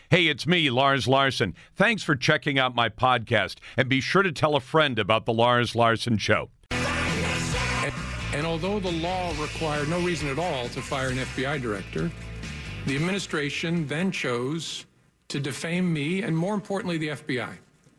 Hey, it's me, Lars Larson. Thanks for checking out my podcast, and be sure to tell a friend about the Lars Larson Show. And although the law required no reason at all to fire an FBI director, the administration then chose to defame me and, more importantly, the FBI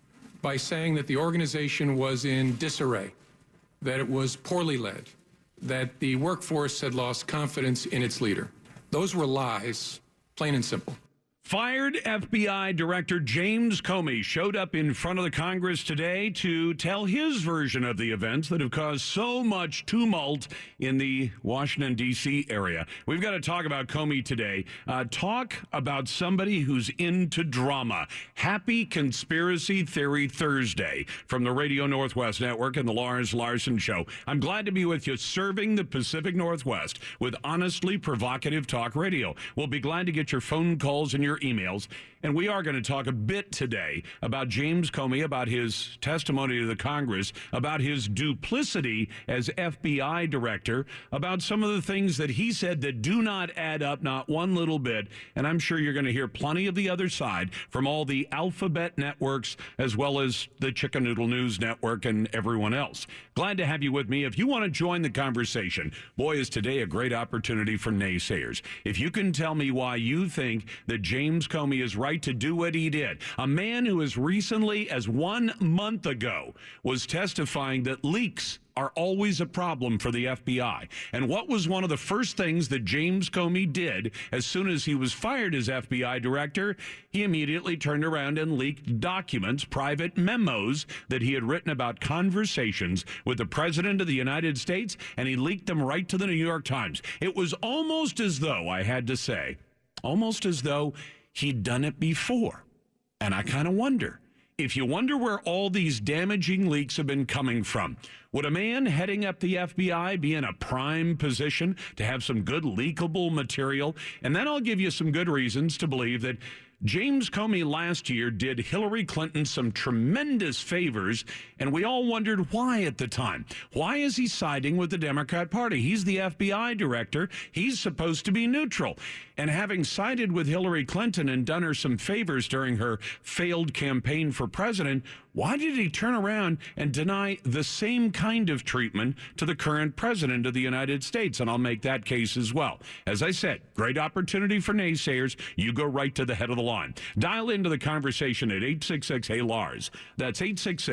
by saying that the organization was in disarray, that it was poorly led, that the workforce had lost confidence in its leader. Those were lies, plain and simple. Fired FBI Director James Comey showed up in front of the Congress today to tell his version of the events that have caused so much tumult in the Washington, D.C. area. We've got to talk about Comey today. Talk about somebody who's into drama. Happy Conspiracy Theory Thursday from the Radio Northwest Network and the Lars Larson Show. I'm glad to be with you, serving the Pacific Northwest with honestly provocative talk radio. We'll be glad to get your phone calls and your emails. And we are going to talk a bit today about James Comey, about his testimony to the Congress, about his duplicity as FBI director, about some of the things that he said that do not add up, not one little bit. And I'm sure you're going to hear plenty of the other side from all the alphabet networks, as well as the Chicken Noodle News Network and everyone else. Glad to have you with me. If you want to join the conversation, boy, is today a great opportunity for naysayers. If you can tell me why you think that James Comey is right to do what he did. A man who as recently as 1 month ago was testifying that leaks are always a problem for the FBI. And what was one of the first things that James Comey did as soon as he was fired as FBI director? He immediately turned around and leaked documents, private memos that he had written about conversations with the President of the United States, and he leaked them right to the New York Times. It was almost as though, I had to say, almost as though he'd done it before. And I kind of wonder, if you wonder where all these damaging leaks have been coming from, would a man heading up the FBI be in a prime position to have some good leakable material? And then I'll give you some good reasons to believe that James Comey last year did Hillary Clinton some tremendous favors, and we all wondered why at the time. Why is he siding with the Democrat Party? He's the FBI director. He's supposed to be neutral. And having sided with Hillary Clinton and done her some favors during her failed campaign for president, why did he turn around and deny the same kind of treatment to the current president of the United States? And I'll make that case as well. As I said, great opportunity for naysayers. You go right to the head of the line. Dial into the conversation at 866-HEY-LARS. That's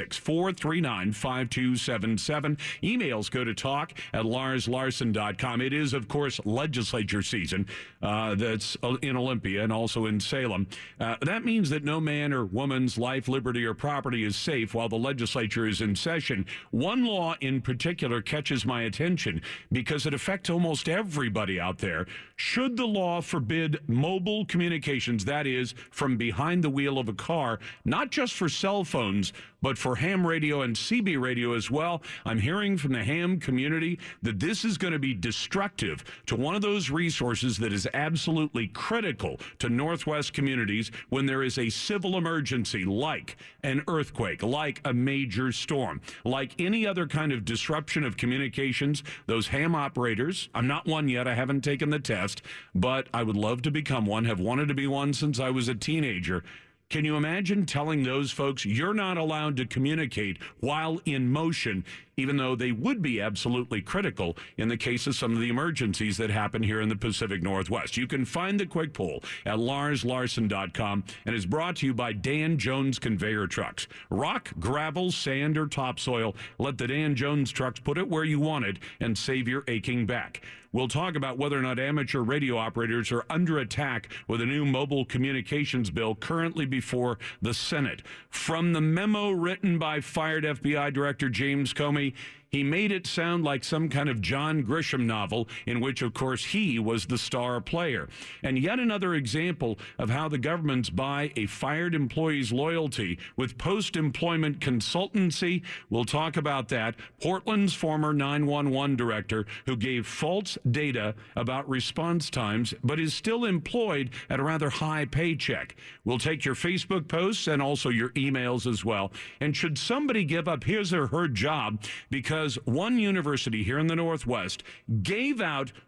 866-439-5277. Emails go to talk@larslarson.com. It is, of course, legislature season. That's in Olympia and also in Salem. That means that no man or woman's life, liberty, or property is safe while the legislature is in session. One law in particular catches my attention because it affects almost everybody out there. Should the law forbid mobile communications, that is, from behind the wheel of a car, not just for cell phones, but for ham radio and CB radio as well? I'm hearing from the ham community that this is going to be destructive to one of those resources that is absolutely critical to Northwest communities when there is a civil emergency like an earthquake, like a major storm, like any other kind of disruption of communications. Those ham operators, I'm not one yet, I haven't taken the test, but I would love to become one, have wanted to be one since I was a teenager. Can you imagine telling those folks you're not allowed to communicate while in motion, even though they would be absolutely critical in the case of some of the emergencies that happen here in the Pacific Northwest? You can find the quick poll at larslarson.com, and is brought to you by Dan Jones Conveyor Trucks. Rock, gravel, sand, or topsoil, let the Dan Jones trucks put it where you want it and save your aching back. We'll talk about whether or not amateur radio operators are under attack with a new mobile communications bill currently before the Senate. From the memo written by fired FBI Director James Comey, he made it sound like some kind of John Grisham novel in which, of course, he was the star player. And yet another example of how the governments buy a fired employee's loyalty with post-employment consultancy. We'll talk about that. Portland's former 911 director who gave false data about response times but is still employed at a rather high paycheck. We'll take your Facebook posts and also your emails as well. And should somebody give up his or her job because one university here in the Northwest gave out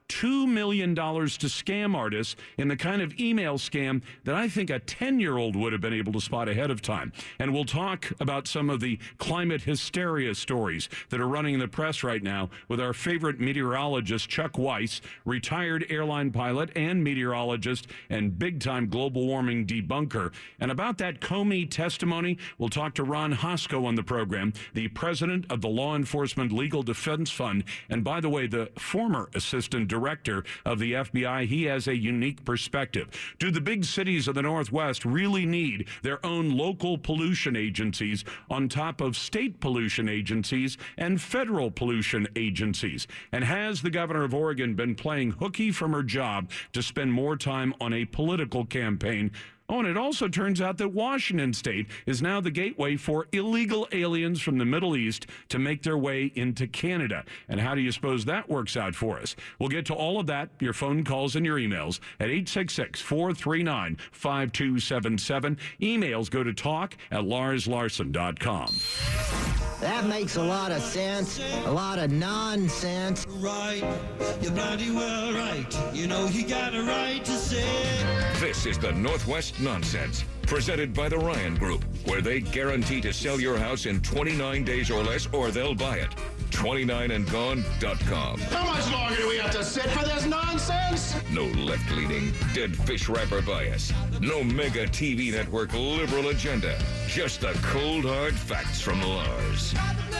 $2 million to scam artists in the kind of email scam that I think a 10-year-old would have been able to spot ahead of time. And we'll talk about some of the climate hysteria stories that are running in the press right now with our favorite meteorologist, Chuck Weiss, retired airline pilot and meteorologist and big-time global warming debunker. And about that Comey testimony, we'll talk to Ron Hosko on the program, the president of the Law Enforcement Legal Defense Fund, and by the way, the former assistant director of the FBI. He has a unique perspective. Do the big cities of the Northwest really need their own local pollution agencies on top of state pollution agencies and federal pollution agencies? And has the governor of Oregon been playing hooky from her job to spend more time on a political campaign? Oh, and it also turns out that Washington State is now the gateway for illegal aliens from the Middle East to make their way into Canada. And how do you suppose that works out for us? We'll get to all of that, your phone calls and your emails at 866-439-5277. Emails go to talk@LarsLarson.com. That makes a lot of sense, a lot of nonsense. Right, you're bloody well right. You know you got a right to say it. This is the Northwest Nonsense, presented by the Ryan Group, where they guarantee to sell your house in 29 days or less, or they'll buy it. 29andgone.com. How much longer do we have to sit for this nonsense? No left-leaning, dead fish wrapper bias. No mega TV network liberal agenda. Just the cold, hard facts from Lars.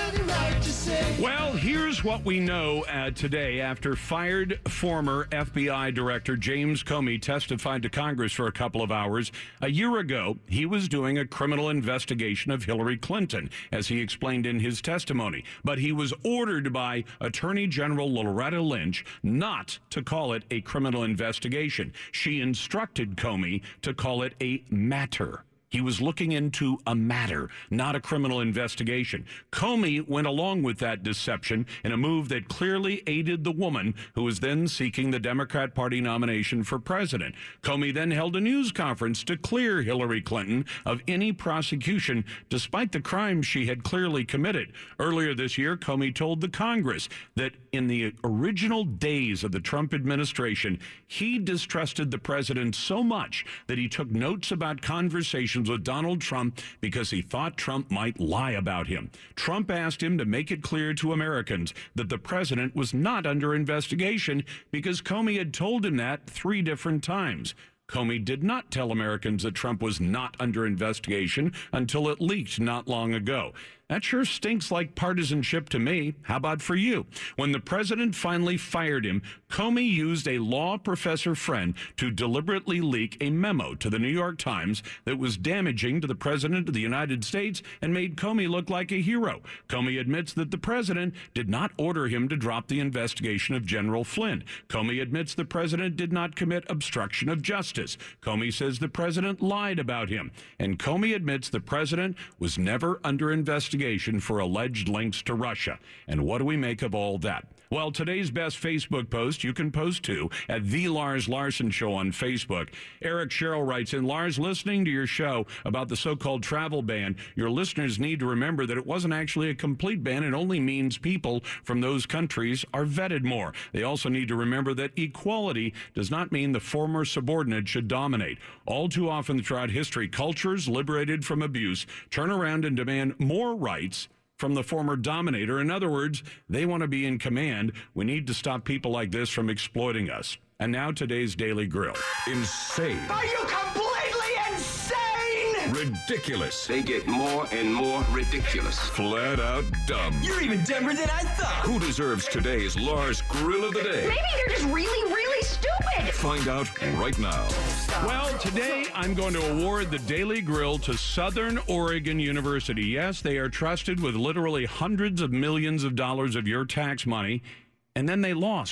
Well, here's what we know today after fired former FBI Director James Comey testified to Congress for a couple of hours. A year ago, he was doing a criminal investigation of Hillary Clinton, as he explained in his testimony. But he was ordered by Attorney General Loretta Lynch not to call it a criminal investigation. She instructed Comey to call it a matter. He was looking into a matter, not a criminal investigation. Comey went along with that deception in a move that clearly aided the woman who was then seeking the Democrat Party nomination for president. Comey then held a news conference to clear Hillary Clinton of any prosecution, despite the crimes she had clearly committed. Earlier this year, Comey told the Congress that in the original days of the Trump administration, he distrusted the president so much that he took notes about conversations with Donald Trump because he thought Trump might lie about him. Trump asked him to make it clear to Americans that the president was not under investigation because Comey had told him that 3 different times. Comey did not tell Americans that Trump was not under investigation until it leaked not long ago. That sure stinks like partisanship to me. How about for you? When the president finally fired him, Comey used a law professor friend to deliberately leak a memo to the New York Times that was damaging to the president of the United States and made Comey look like a hero. Comey admits that the president did not order him to drop the investigation of General Flynn. Comey admits the president did not commit obstruction of justice. Comey says the president lied about him. And Comey admits the president was never under investigation for alleged links to Russia. And what do we make of all that? Well, today's best Facebook post you can post to at The Lars Larson Show on Facebook. Eric Sherrill writes in, Lars, listening to your show about the so-called travel ban, your listeners need to remember that it wasn't actually a complete ban. It only means people from those countries are vetted more. They also need to remember that equality does not mean the former subordinate should dominate. All too often throughout history, cultures liberated from abuse turn around and demand more rights from the former dominator. In other words, they want to be in command. We need to stop people like this from exploiting us. And now today's Daily Grill. Insane. Are you completely insane? Ridiculous. They get more and more ridiculous. Flat out dumb. You're even dumber than I thought. Who deserves today's Lars Grill of the Day? Maybe they're just really, really stupid. Find out right now. Well, today I'm going to award the Daily Grill to Southern Oregon University. Yes, they are trusted with literally hundreds of millions of dollars of your tax money, and then they lost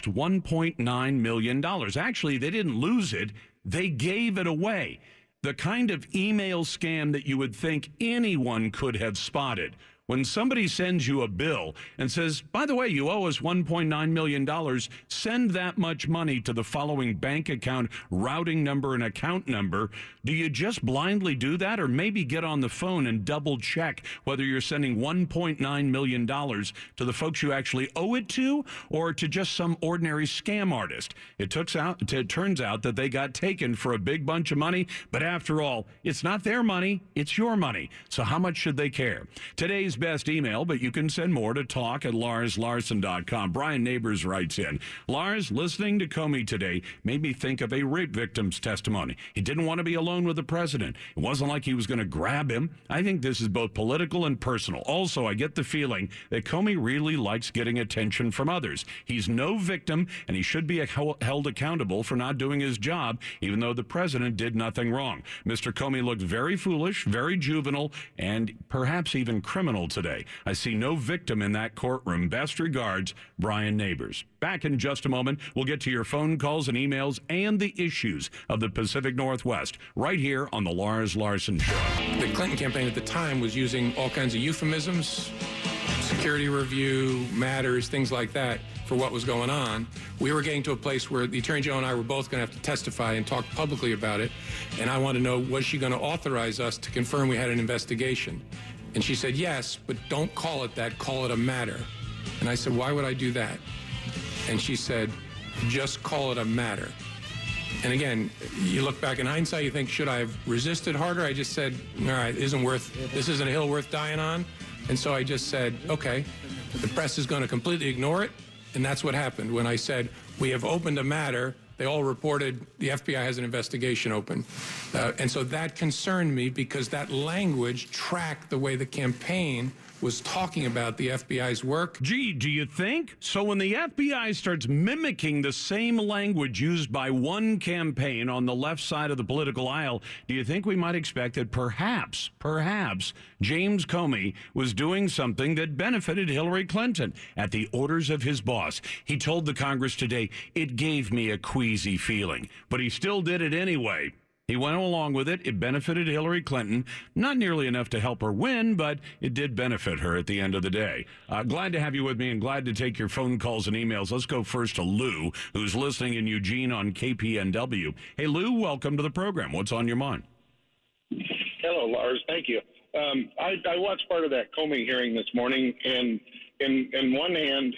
$1.9 million. Actually, they didn't lose it. They gave it away. The kind of email scam that you would think anyone could have spotted. When somebody sends you a bill and says, by the way, you owe us $1.9 million, send that much money to the following bank account, routing number, and account number, do you just blindly do that, or maybe get on the phone and double check whether you're sending $1.9 million to the folks you actually owe it to, or to just some ordinary scam artist? It turns out that they got taken for a big bunch of money, but after all, it's not their money, it's your money. So how much should they care? Today's best email, but you can send more to talk@larslarson.com. Brian Neighbors writes in, Lars, listening to Comey today made me think of a rape victim's testimony. He didn't want to be alone with the president. It wasn't like he was going to grab him. I think this is both political and personal. Also, I get the feeling that Comey really likes getting attention from others. He's no victim, and he should be held accountable for not doing his job, even though the president did nothing wrong. Mr. Comey looked very foolish, very juvenile, and perhaps even criminal today. I see no victim in that courtroom. Best regards, Brian Neighbors. Back in just a moment, we'll get to your phone calls and emails and the issues of the Pacific Northwest right here on the Lars Larson Show. The Clinton campaign at the time was using all kinds of euphemisms, security review, matters, things like that, for what was going on. We were getting to a place where the Attorney General and I were both going to have to testify and talk publicly about it, and I wanted to know, was she going to authorize us to confirm we had an investigation? And she said, yes, but don't call it that, call it a matter. And I said, why would I do that? And she said, just call it a matter. And again, you look back in hindsight, you think, should I have resisted harder? I just said, all right, this isn't a hill worth dying on. And so I just said, okay, the press is going to completely ignore it. And that's what happened. When I said, we have opened a matter, they all reported the FBI has an investigation open. And so that concerned me because that language tracked the way the campaign was talking about the FBI's work. Gee, do you think? So when the FBI starts mimicking the same language used by one campaign on the left side of the political aisle, do you think we might expect that perhaps James Comey was doing something that benefited Hillary Clinton at the orders of his boss? He told the Congress today, it gave me a queasy feeling, but he still did it anyway. He went along with it. It benefited Hillary Clinton. Not nearly enough to help her win, but it did benefit her at the end of the day. Glad to have you with me and glad to take your phone calls and emails. Let's go first to Lou, who's listening in Eugene on KPNW. Hey, Lou, welcome to the program. What's on your mind? Hello, Lars. Thank you. I watched part of that Comey hearing this morning, and in one hand,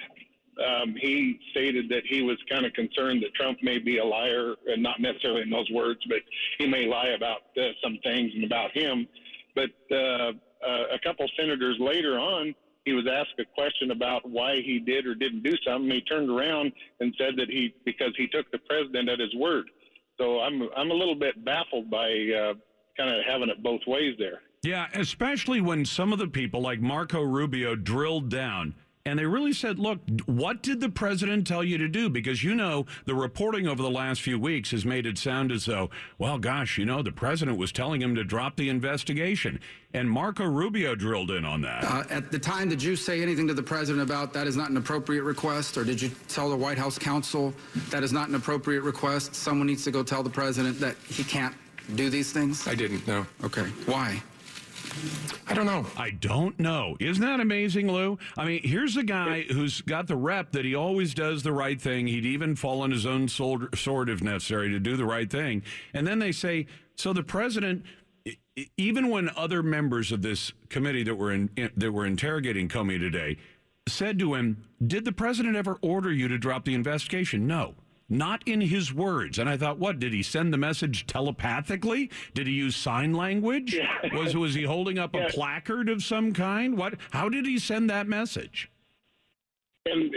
he stated that he was kind of concerned that Trump may be a liar, and not necessarily in those words, but he may lie about some things and about him. But a couple senators later on, he was asked a question about why he did or didn't do something. He turned around and said that because he took the president at his word. So I'm a little bit baffled by kind of having it both ways there. Yeah, especially when some of the people like Marco Rubio drilled down. And they really said, look, what did the president tell you to do? Because, you know, the reporting over the last few weeks has made it sound as though, well, gosh, you know, the president was telling him to drop the investigation. And Marco Rubio drilled in on that. At the time, did you say anything to the president about that is not an appropriate request? Or did you tell the White House counsel that is not an appropriate request? Someone needs to go tell the president that he can't do these things? I didn't, no. Okay. Why? I don't know. I don't know. Isn't that amazing, Lou? I mean, here's a guy who's got the rep that he always does the right thing. He'd even fall on his own sword if necessary to do the right thing. And then they say, so the president, even when other members of this committee that were interrogating Comey today said to him, did the president ever order you to drop the investigation? No. Not in his words. And I thought, what, did he send the message telepathically? Did he use sign language? Yeah. Was he holding up a placard of some kind? What? How did he send that message? And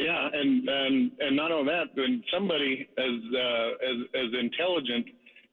not only that, when somebody as intelligent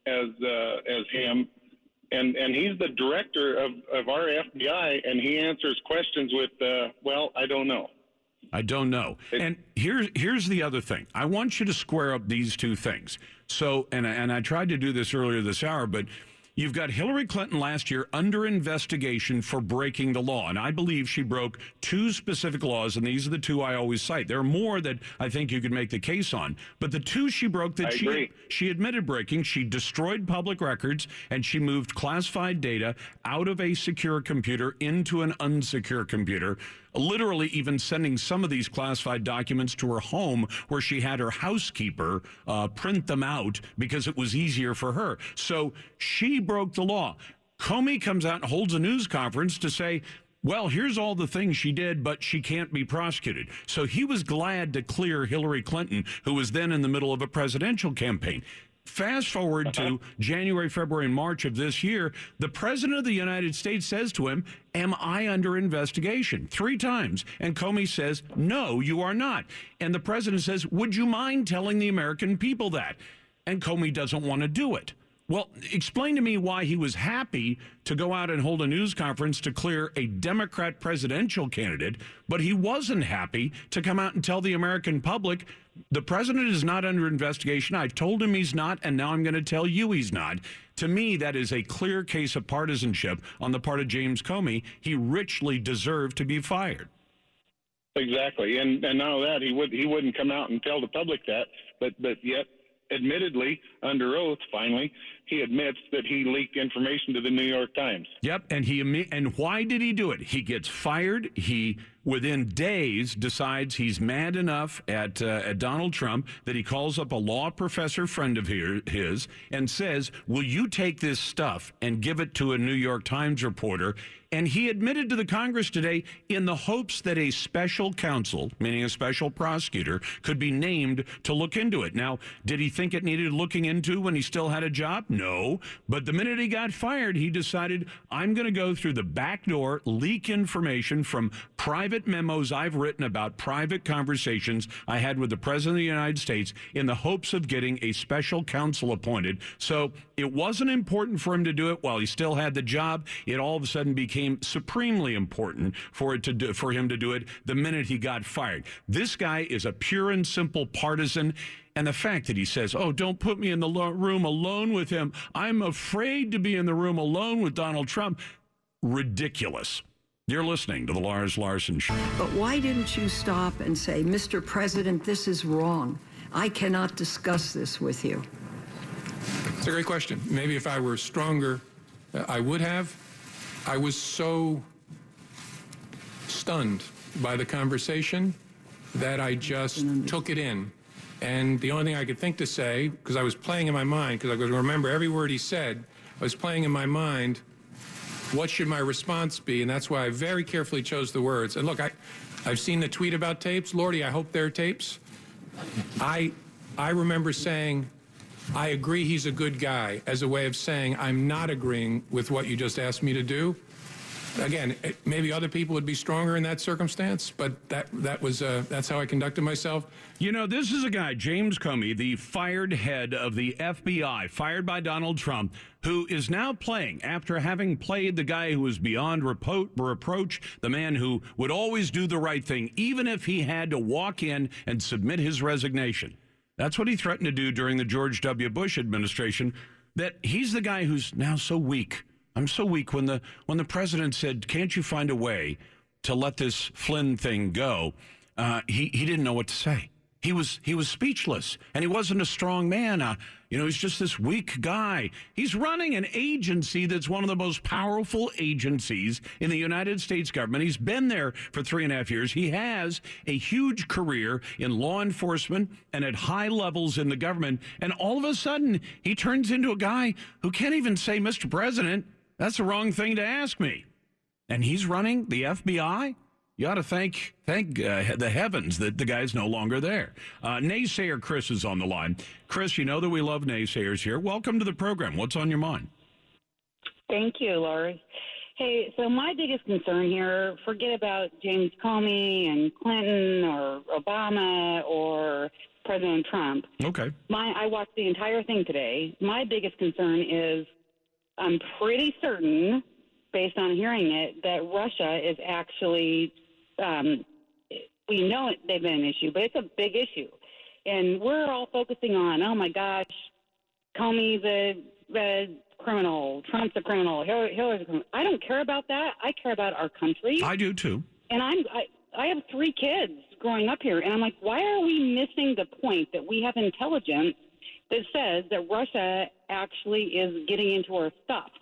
as him, and he's the director of our FBI, and he answers questions with, well, I don't know. I don't know. And here's the other thing. I want you to square up these two things. So, and I tried to do this earlier this hour, but You've got Hillary Clinton last year under investigation for breaking the law. And I believe she broke 2 specific laws, and these are the 2 I always cite. There are more that I think you could make the case on. But the 2 she broke that she admitted breaking, she destroyed public records, and she moved classified data out of a secure computer into an unsecure computer, literally even sending some of these classified documents to her home where she had her housekeeper print them out because it was easier for her. So she broke the law. Comey comes out and holds a news conference to say, well, here's all the things she did, but she can't be prosecuted. So he was glad to clear Hillary Clinton, who was then in the middle of a presidential campaign. Fast forward to January, February, and March of this year, the president of the United States says to him, am I under investigation? 3 times. And Comey says, no, you are not. And the president says, would you mind telling the American people that? And Comey doesn't want to do it. Well, explain to me why he was happy to go out and hold a news conference to clear a Democrat presidential candidate, but he wasn't happy to come out and tell the American public, the president is not under investigation. I told him he's not, and now I'm going to tell you he's not. To me, that is a clear case of partisanship on the part of James Comey. He richly deserved to be fired. Exactly, and not only that, he wouldn't come out and tell the public that, but yet, admittedly, under oath, finally, he admits that he leaked information to the New York Times. Yep, and why did he do it? He gets fired. He, within days, decides he's mad enough at Donald Trump that he calls up a law professor friend of his and says, will you take this stuff and give it to a New York Times reporter? And he admitted to the Congress today in the hopes that a special counsel, meaning a special prosecutor, could be named to look into it. Now, did he think it needed looking into when he still had a job? No. But the minute he got fired, he decided, I'm going to go through the back door, leak information from private memos I've written about private conversations I had with the President of the United States in the hopes of getting a special counsel appointed. So it wasn't important for him to do it while he still had the job. It all of a sudden became supremely important for him to do it the minute he got fired. This guy is a pure and simple partisan. And the fact that he says, oh, don't put me in the room alone with him. I'm afraid to be in the room alone with Donald Trump. Ridiculous. You're listening to the Lars Larson Show. But why didn't you stop and say, Mr. President, this is wrong. I cannot discuss this with you. It's a great question. Maybe if I were stronger, I would have. I was so stunned by the conversation that I just took it in. And the only thing I could think to say, because I was playing in my mind, because I could remember every word he said, I was playing in my mind, what should my response be? And that's why I very carefully chose the words. And look, I've seen the tweet about tapes. Lordy, I hope they're tapes. I remember saying, I agree he's a good guy, as a way of saying I'm not agreeing with what you just asked me to do. Again, maybe other people would be stronger in that circumstance, but that's how I conducted myself. You know, this is a guy, James Comey, the fired head of the FBI, fired by Donald Trump, who is now playing, after having played the guy who was beyond reproach, the man who would always do the right thing, even if he had to walk in and submit his resignation. That's what he threatened to do during the George W. Bush administration, that he's the guy who's now so weak. I'm so weak. When the president said, can't you find a way to let this Flynn thing go, he didn't know what to say. He was speechless, and he wasn't a strong man. He's just this weak guy. He's running an agency that's one of the most powerful agencies in the United States government. He's been there for 3.5 years. He has a huge career in law enforcement and at high levels in the government. And all of a sudden, he turns into a guy who can't even say, Mr. President, that's the wrong thing to ask me. And he's running the FBI? You ought to thank the heavens that the guy's no longer there. Naysayer Chris is on the line. Chris, you know that we love naysayers here. Welcome to the program. What's on your mind? Thank you, Laurie. Hey, so my biggest concern here, forget about James Comey and Clinton or Obama or President Trump. Okay. I watched the entire thing today. My biggest concern is I'm pretty certain, based on hearing it, that Russia is actually we know they've been an issue, but it's a big issue. And we're all focusing on, oh, my gosh, Comey, the criminal, Trump's a criminal, Hillary's a criminal. I don't care about that. I care about our country. I do too. And I have 3 kids growing up here, and I'm like, why are we missing the point that we have intelligence that says that Russia actually is getting into our stuff?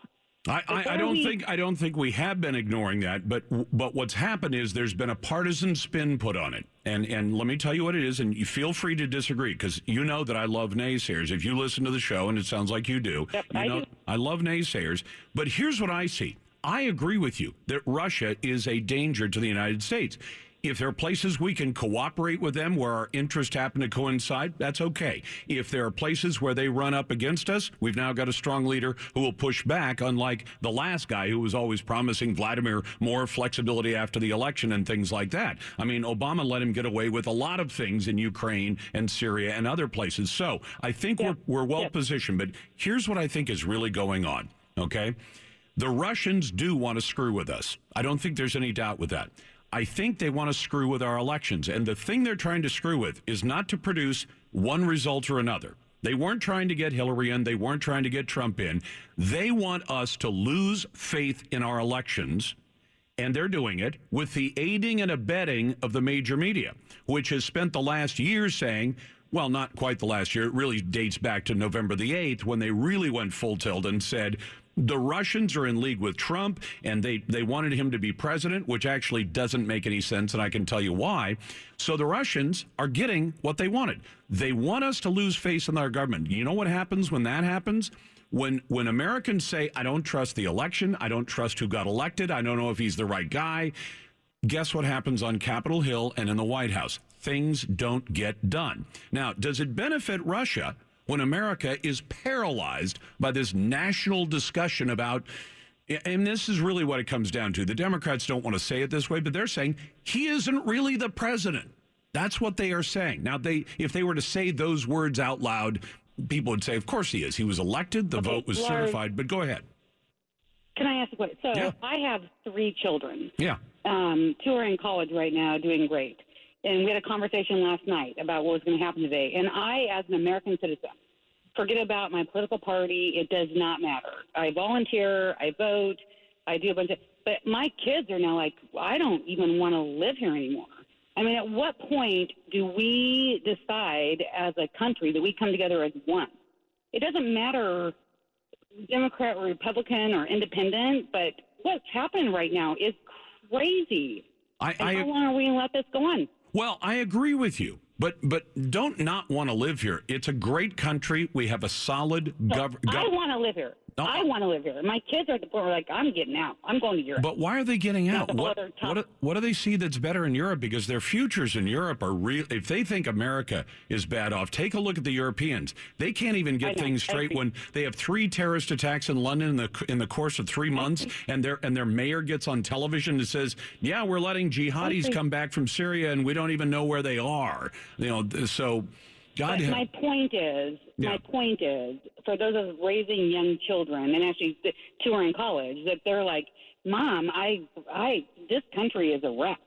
I don't think we have been ignoring that, but what's happened is there's been a partisan spin put on it, and let me tell you what it is, and you feel free to disagree because you know that I love naysayers. If you listen to the show, and it sounds like you do, yep, I love naysayers. But here's what I see. I agree with you that Russia is a danger to the United States. If there are places we can cooperate with them where our interests happen to coincide, that's okay. If there are places where they run up against us, we've now got a strong leader who will push back, unlike the last guy who was always promising Vladimir more flexibility after the election and things like that. I mean, Obama let him get away with a lot of things in Ukraine and Syria and other places. So I think we're well positioned. But here's what I think is really going on, okay? The Russians do want to screw with us. I don't think there's any doubt with that. I think they want to screw with our elections. And the thing they're trying to screw with is not to produce one result or another. They weren't trying to get Hillary in. They weren't trying to get Trump in. They want us to lose faith in our elections. And they're doing it with the aiding and abetting of the major media, which has spent the last year saying, well, not quite the last year. It really dates back to November the 8th when they really went full tilt and said, the Russians are in league with Trump, and they wanted him to be president, which actually doesn't make any sense, and I can tell you why. So the Russians are getting what they wanted. They want us to lose faith in our government. You know what happens when that happens? When Americans say, I don't trust the election, I don't trust who got elected, I don't know if he's the right guy, guess what happens on Capitol Hill and in the White House? Things don't get done. Now, does it benefit Russia when America is paralyzed by this national discussion about, and this is really what it comes down to. The Democrats don't want to say it this way, but they're saying he isn't really the president. That's what they are saying. Now, if they were to say those words out loud, people would say, of course he is. He was elected. The vote was certified. But go ahead. Can I ask a question? So I have 3 children. Yeah. 2 are in college right now, doing great. And we had a conversation last night about what was going to happen today. And I, as an American citizen, forget about my political party. It does not matter. I volunteer. I vote. I do a bunch of – but my kids are now like, I don't even want to live here anymore. I mean, at what point do we decide as a country that we come together as one? It doesn't matter Democrat or Republican or independent, but what's happening right now is crazy. How long are we going to let this go on? Well, I agree with you, but don't not want to live here. It's a great country. We have a solid government. I want to live here. I want to live here. My kids are at the point where like, I'm getting out. I'm going to Europe. But why are they getting out? What do they see that's better in Europe? Because their futures in Europe are real. If they think America is bad off, take a look at the Europeans. They can't even get things straight when they have 3 terrorist attacks in London in the course of 3 months, and their mayor gets on television and says, "Yeah, we're letting jihadis come back from Syria, and we don't even know where they are." So. My point is, for those of us raising young children, and actually 2 are in college, that they're like, Mom, this country is a wreck.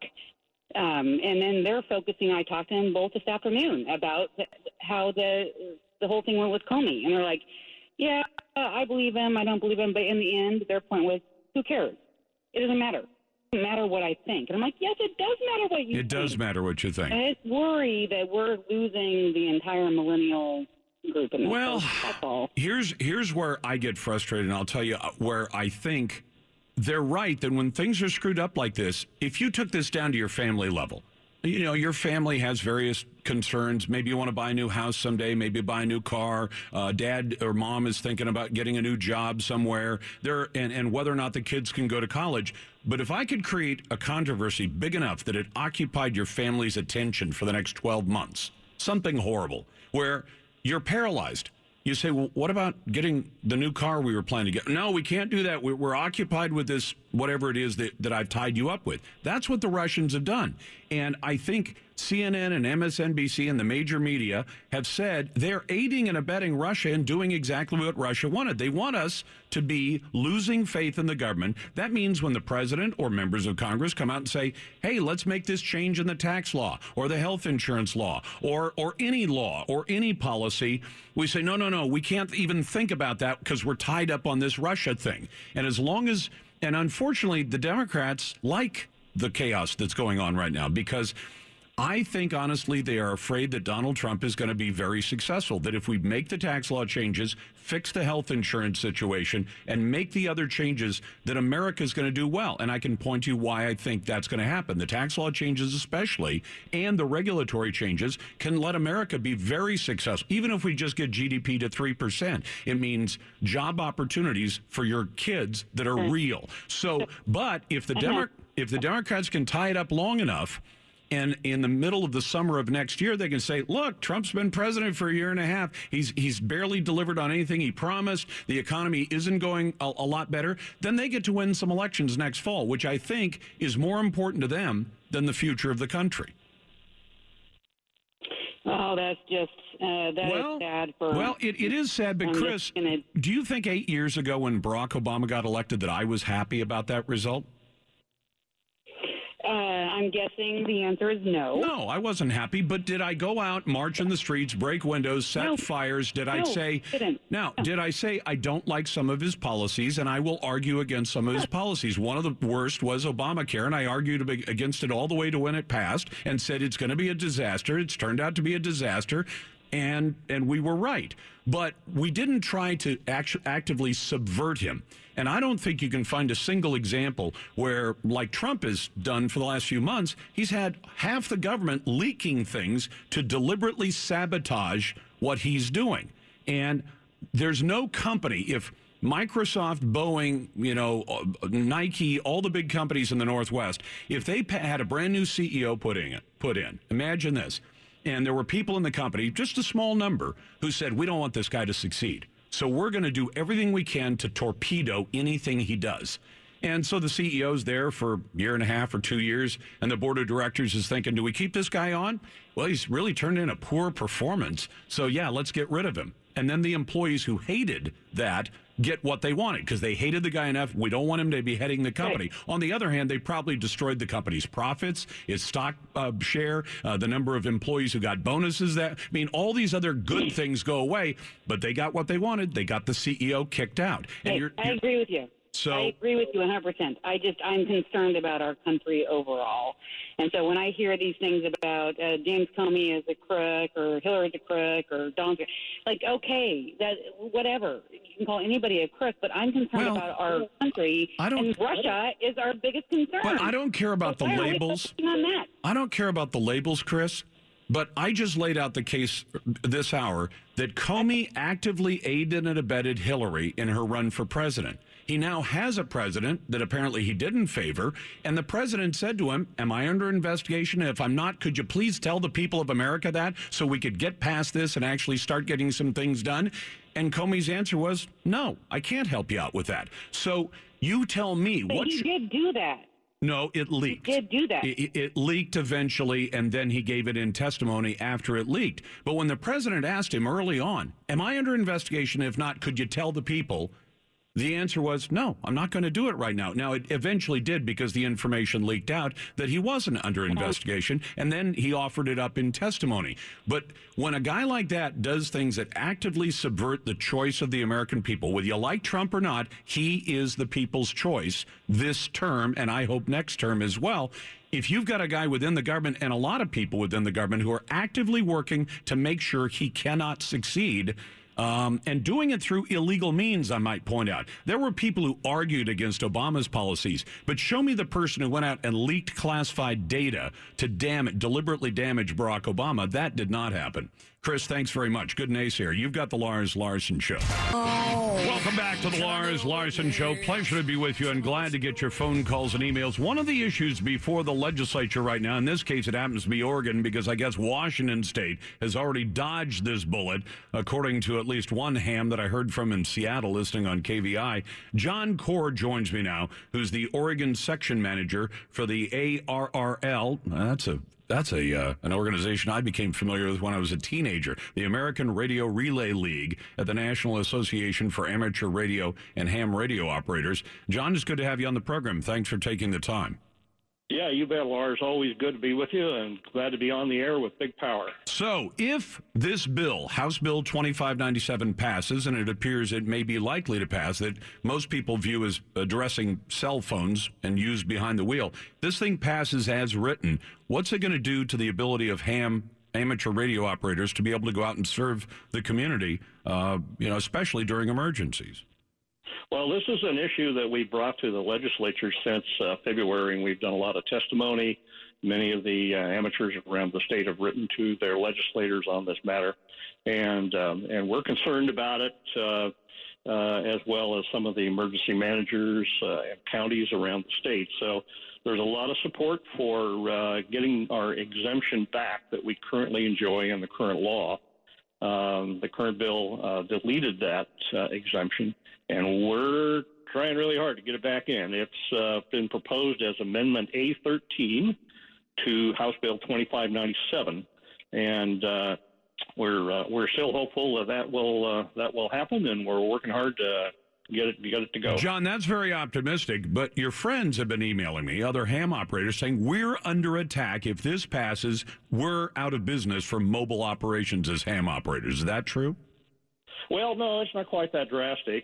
And then they're focusing, I talked to them both this afternoon about how the whole thing went with Comey. And they're like, yeah, I believe him, I don't believe him. But in the end, their point was, who cares? It doesn't matter. It doesn't matter what I think. And I'm like, yes, it does matter what you think. It does matter what you think. And it's worry that we're losing the entire millennial group in this. Well, that's all. Here's where I get frustrated, and I'll tell you where I think they're right, that when things are screwed up like this, if you took this down to your family level, you know, your family has various concerns. Maybe you want to buy a new house someday, maybe buy a new car. Dad or mom is thinking about getting a new job somewhere and whether or not the kids can go to college. But if I could create a controversy big enough that it occupied your family's attention for the next 12 months, something horrible, where you're paralyzed. You say, well, what about getting the new car we were planning to get? No, we can't do that. We're occupied with this, whatever it is that I've tied you up with. That's what the Russians have done. And I think CNN and MSNBC and the major media have said they're aiding and abetting Russia and doing exactly what Russia wanted. They want us to be losing faith in the government. That means when the president or members of Congress come out and say, hey, let's make this change in the tax law or the health insurance law or any law or any policy, we say, no, we can't even think about that because we're tied up on this Russia thing. And unfortunately, the Democrats like the chaos that's going on right now because I think, honestly, they are afraid that Donald Trump is going to be very successful, that if we make the tax law changes, fix the health insurance situation, and make the other changes, that America is going to do well. And I can point to why I think that's going to happen. The tax law changes especially, and the regulatory changes can let America be very successful. Even if we just get GDP to 3%, it means job opportunities for your kids that are real. So, but if the Democrats can tie it up long enough, and in the middle of the summer of next year, they can say, look, Trump's been president for a year and a half. He's barely delivered on anything he promised. The economy isn't going a lot better. Then they get to win some elections next fall, which I think is more important to them than the future of the country. Oh, that's just, is sad for... Well, it is sad, but Chris, do you think 8 years ago when Barack Obama got elected that I was happy about that result? I'm guessing the answer is no. No, I wasn't happy, but did I go out, march in the streets, break windows, set fires? Did I say I don't like some of his policies and I will argue against some of his policies? One of the worst was Obamacare, and I argued against it all the way to when it passed and said it's going to be a disaster. It's turned out to be a disaster. And we were right. But we didn't try to actively subvert him. And I don't think you can find a single example where, like Trump has done for the last few months, he's had half the government leaking things to deliberately sabotage what he's doing. And there's no company, if Microsoft, Boeing, Nike, all the big companies in the Northwest, if they had a brand new CEO put in, imagine this. And there were people in the company, just a small number, who said, we don't want this guy to succeed. So we're going to do everything we can to torpedo anything he does. And so the CEO's there for a year and a half or 2 years, and the board of directors is thinking, do we keep this guy on? Well, he's really turned in a poor performance. So, yeah, let's get rid of him. And then the employees who hated that get what they wanted because they hated the guy enough. We don't want him to be heading the company. Right. On the other hand, they probably destroyed the company's profits, its stock share, the number of employees who got bonuses. All these other good things go away, but they got what they wanted. They got the CEO kicked out. And I agree with you. So, I agree with you 100%. I'm concerned about our country overall. And so when I hear these things about James Comey is a crook or Hillary's a crook or Donald, okay, that whatever. You can call anybody a crook, but I'm concerned about our country, and Russia is our biggest concern. But I don't care about the labels. On that? I don't care about the labels, Chris. But I just laid out the case this hour that Comey actively aided and abetted Hillary in her run for president. He now has a president that apparently he didn't favor, and the president said to him, am I under investigation? If I'm not, could you please tell the people of America that so we could get past this and actually start getting some things done? And Comey's answer was, no, I can't help you out with that. So you tell me. But he did do that. No, it leaked. He did do that. It leaked eventually, and then he gave it in testimony after it leaked. But when the president asked him early on, am I under investigation? If not, could you tell the people? The answer was, no, I'm not going to do it right now. Now, it eventually did because the information leaked out that he wasn't under investigation, and then he offered it up in testimony. But when a guy like that does things that actively subvert the choice of the American people, whether you like Trump or not, he is the people's choice this term, and I hope next term as well. If you've got a guy within the government and a lot of people within the government who are actively working to make sure he cannot succeed, and doing it through illegal means, I might point out. There were people who argued against Obama's policies, but show me the person who went out and leaked classified data to deliberately damage Barack Obama. That did not happen. Chris, thanks very much. Good Nace here. You've got the Lars Larson Show. Welcome back to the Lars Larson Show. Pleasure to be with you and glad to get your phone calls and emails. One of the issues before the legislature right now, in this case it happens to be Oregon because I guess Washington State has already dodged this bullet, according to at least one ham that I heard from in Seattle listening on KVI. John Core joins me now, who's the Oregon section manager for the ARRL. That's a That's an organization I became familiar with when I was a teenager, the American Radio Relay League at the National Association for Amateur Radio and Ham Radio Operators. John, it's good to have you on the program. Thanks for taking the time. Yeah, you bet, Lars. Always good to be with you, and glad to be on the air with Big Power. So if this bill, House Bill 2597, passes, and it appears it may be likely to pass, that most people view as addressing cell phones and used behind the wheel, this thing passes as written, what's it going to do to the ability of amateur radio operators to be able to go out and serve the community, especially during emergencies? Well, this is an issue that we brought to the legislature since February, and we've done a lot of testimony. Many of the amateurs around the state have written to their legislators on this matter, and we're concerned about it, as well as some of the emergency managers and counties around the state. So there's a lot of support for getting our exemption back that we currently enjoy in the current law. The current bill deleted that exemption, and we're trying really hard to get it back in. It's been proposed as Amendment A13 to House Bill 2597, and we're still hopeful that will happen, and we're working hard to get it to go. John, that's very optimistic, but your friends have been emailing me, other ham operators, saying we're under attack. If this passes, we're out of business for mobile operations as ham operators. Is that true? Well, no, it's not quite that drastic.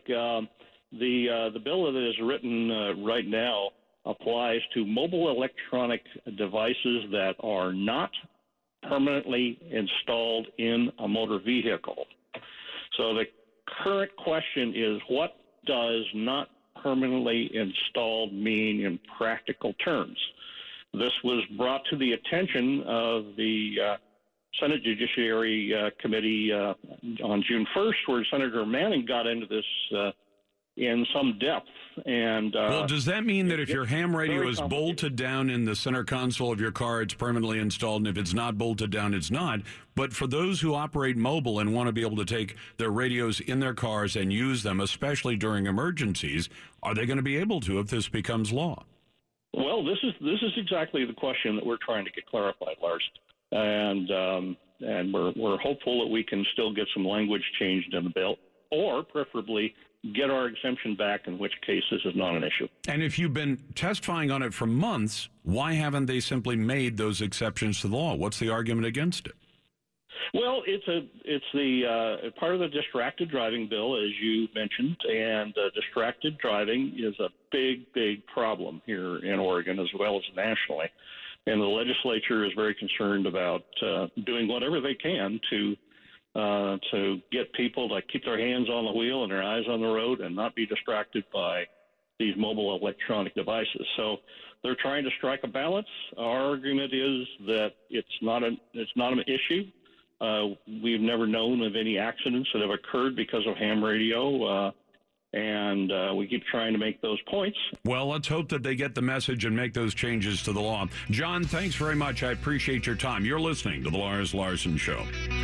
The bill that is written right now applies to mobile electronic devices that are not permanently installed in a motor vehicle. So the current question is, what does not permanently installed mean in practical terms? This was brought to the attention of the Senate Judiciary Committee on June 1st, where Senator Manning got into this in some depth. And well, does that mean that if your ham radio is bolted down in the center console of your car, it's permanently installed, and if it's not bolted down, it's not? But for those who operate mobile and want to be able to take their radios in their cars and use them, especially during emergencies, are they going to be able to if this becomes law? Well, this is exactly the question that we're trying to get clarified, Lars. And we're hopeful that we can still get some language changed in the bill, or preferably get our exemption back, in which case this is not an issue. And if you've been testifying on it for months, why haven't they simply made those exceptions to the law? What's the argument against it? Well, it's the part of the distracted driving bill, as you mentioned, and distracted driving is a big problem here in Oregon as well as nationally. And the legislature is very concerned about doing whatever they can to get people to keep their hands on the wheel and their eyes on the road and not be distracted by these mobile electronic devices. So they're trying to strike a balance. Our argument is that it's not an issue. We've never known of any accidents that have occurred because of ham radio, and we keep trying to make those points. Well, let's hope that they get the message and make those changes to the law. John, thanks very much. I appreciate your time. You're listening to The Lars Larson Show.